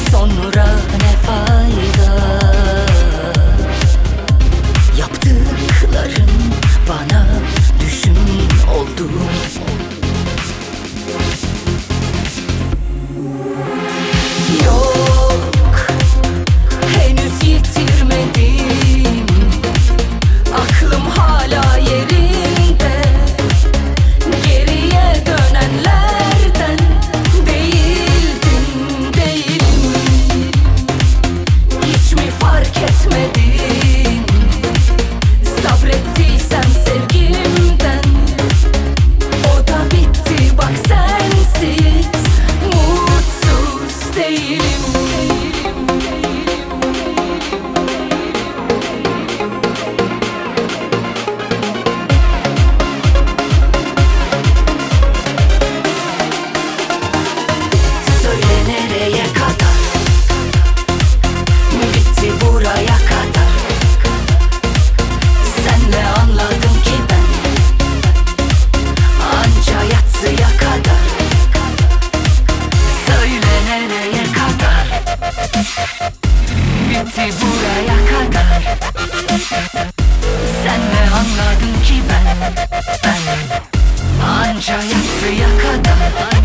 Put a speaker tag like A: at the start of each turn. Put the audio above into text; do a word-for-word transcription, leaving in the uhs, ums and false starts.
A: sonra ne fayda? Yaptıkların bana düşün oldu. Yok, henüz yitirmedim. Aklım hala yerinde. Geriye dönenlerden değildim, değilim. Hiç mi fark etmedin? Sabrettiysem sevgimden, o da bitti bak sensiz. Mutsuz değilim. Söyle nereye kadar? Bitti buraya kadar. Senle anladım ki ben, anca yatsıya kadar. Söyle nereye kadar? Bitti buraya kadar. Senle anladım ki ben, ben anca yatsıya kadar.